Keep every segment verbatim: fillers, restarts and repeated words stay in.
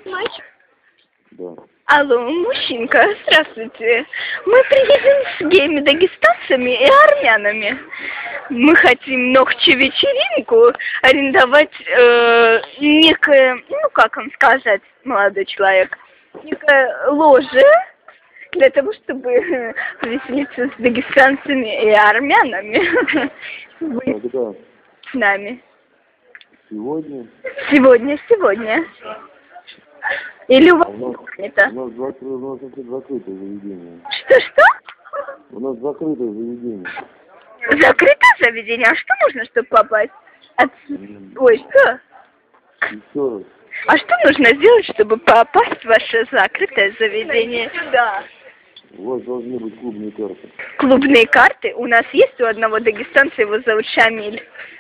Мальчик? Да. Алло, мужчинка, здравствуйте. Мы приедем с геями-дагестанцами и армянами. Мы хотим ногче-вечеринку арендовать э, некое, ну как вам сказать, молодой человек, некое ложе для того, чтобы повеселиться с дагестанцами и армянами. Вы Когда? с нами. Сегодня? Сегодня, сегодня. Или у вас А у нас, это? у нас, закры, у нас это закрытое заведение. Что-что? У нас закрытое заведение. Закрытое заведение? А что нужно, чтобы попасть? От... М. Ой, что? Еще раз. А что нужно сделать, чтобы попасть в ваше закрытое заведение? Да. У вас должны быть клубные карты. Клубные карты? У нас есть у одного дагестанца, его зовут Шамиль.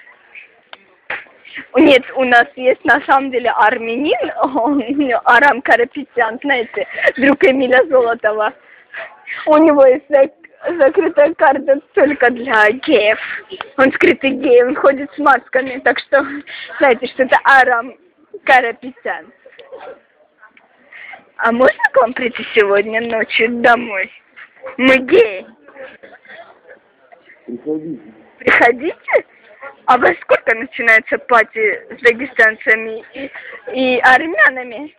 Нет, у нас есть на самом деле армянин, он, Арам Карапетян, знаете, друг Эмиля Золотова. У него есть зак закрытая карта только для геев. Он скрытый гей, он ходит с масками, так что знаете, что это Арам Карапетян. А можно к вам прийти сегодня ночью домой? Мы геи. Приходите. Приходите? А во сколько начинается пати с дагестанцами и, и армянами?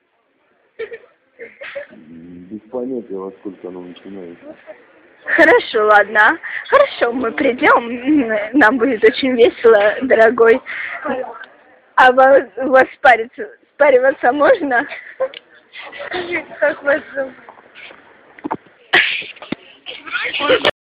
Без понятия, во сколько оно начинается. Хорошо, ладно. Хорошо, мы придем. Нам будет очень весело, дорогой. А вас, у вас спариться, спариваться можно? Скажите, как вас зовут?